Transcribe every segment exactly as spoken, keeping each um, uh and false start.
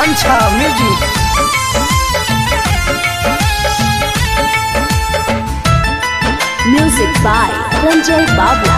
कंछा music. Music by Ranjay Babla.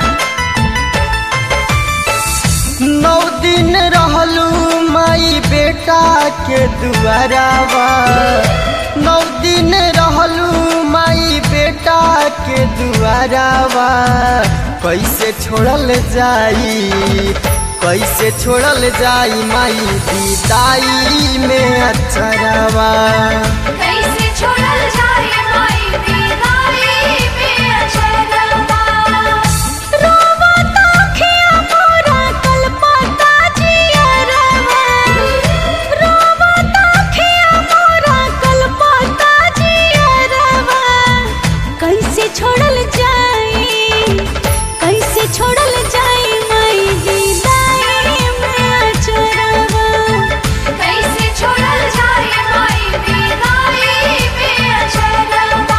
नौ दिन रहलू माई बेटा के दुआरावा, नौ दिन रहलू माई बेटा के दुआरावा। कैसे छोड़ल जाई कैसे छोड़ल जाई माई विदाई में अचरवा। कैसे छोड़ल जाई माई विदाई में अचरवा। रोवता खिया मोरा कलपता जियरवा। रोवता खिया मोरा कलपता जियरवा। कैसे छोड़ल जाई कैसे छोड़ल जाई माई विदाई में अचरवा। कैसे छोड़ल जाई माई विदाई में अचरवा।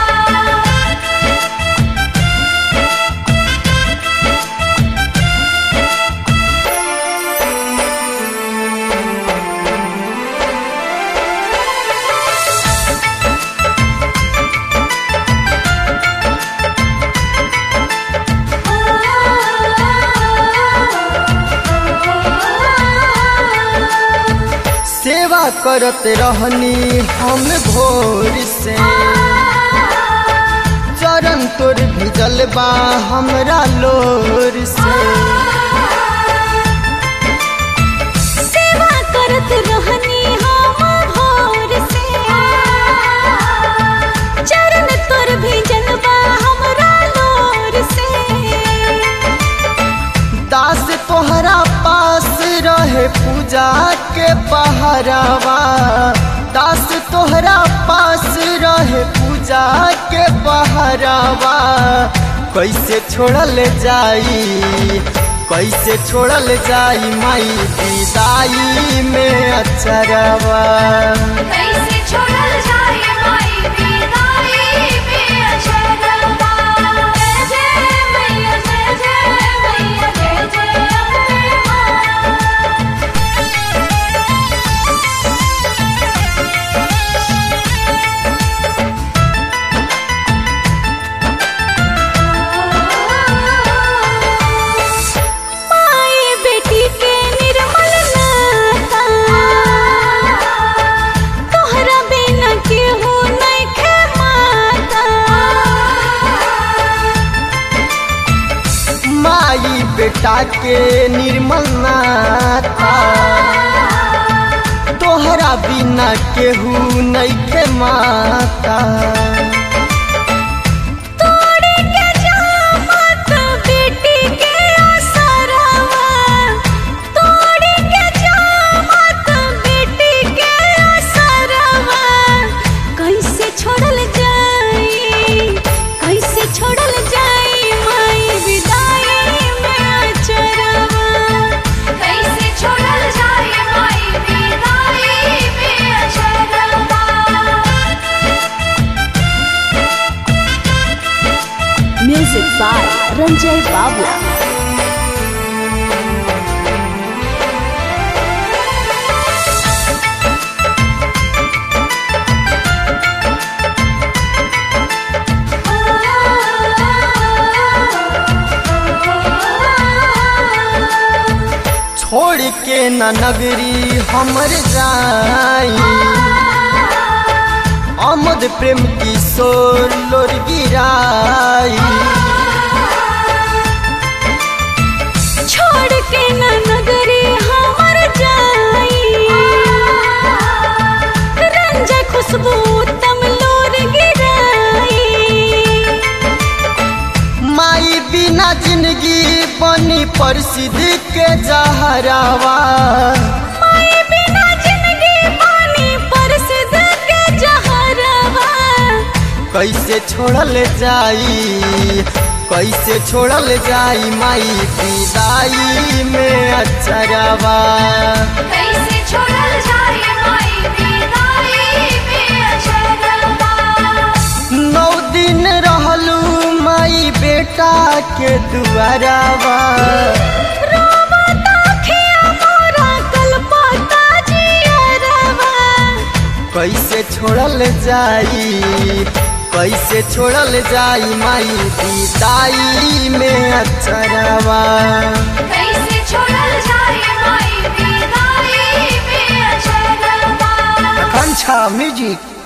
सेवा करत रहनी हम भोर से, चरण तोर भिजल बा हमरा लोर से। सेवा करत रहनी हम भोर से, चरण तोर भिजल बा हमरा लोर से। दास तोहरा पास रहे पूजा के पहरावा, दास तोहरा पास रहे पूजा के पहरावा। कैसे छोड़ल जाई कैसे छोड़ल जाई माई विदाई में अचरवा। कैसे छोड़ल जाई माई विदाई में अचरवा। जय जय मैया जय जय मैया जय जय अम्बे मां। माई बेटी के निर्मल नाता, तोहरा बिना केहू नइखे माता। माई बेटा के निर्मल नाता, तोहरा बिना केहू नइखे माता। तोड़ी के जामत बेटी के असरवा। तोड़ी के जामत बेटी के असरवा। कैसे छोड़ल जाई कैसे छोड़ल जाई माई विदाई में अचरवा। कैसे छोड़ल जाई माई विदाई में अचरवा। Music by Ranjay Babla. छोड़ के न नगरी हमर जाई, आमद प्रेम किशोर लोर गिराई। छोड़ के न नगरी हमर जाई, रंजय खुशबू तम लोर गिराई। माई बिना जिंदगी बनी प्रसिद्ध के जहरावा। माई बिना जिंदगी पानी प्रसिद्ध के जहरवा। कैसे छोड़ल जाई कैसे छोड़ल जाई माई विदाई में अचरवा। कैसे छोड़ल जाई माई विदाई में अचरवा। नौ दिन रहलू माई बेटा के दुआरावा। रोवता खिया मोरा कलपता जियरवा। कैसे छोड़ल जाई कैसे छोड़ल जाई माई विदाई में अक्षरवा कैसे छोड़ल जाई माई विदाई में अक्षरवा। आकांक्षा म्यूजिक।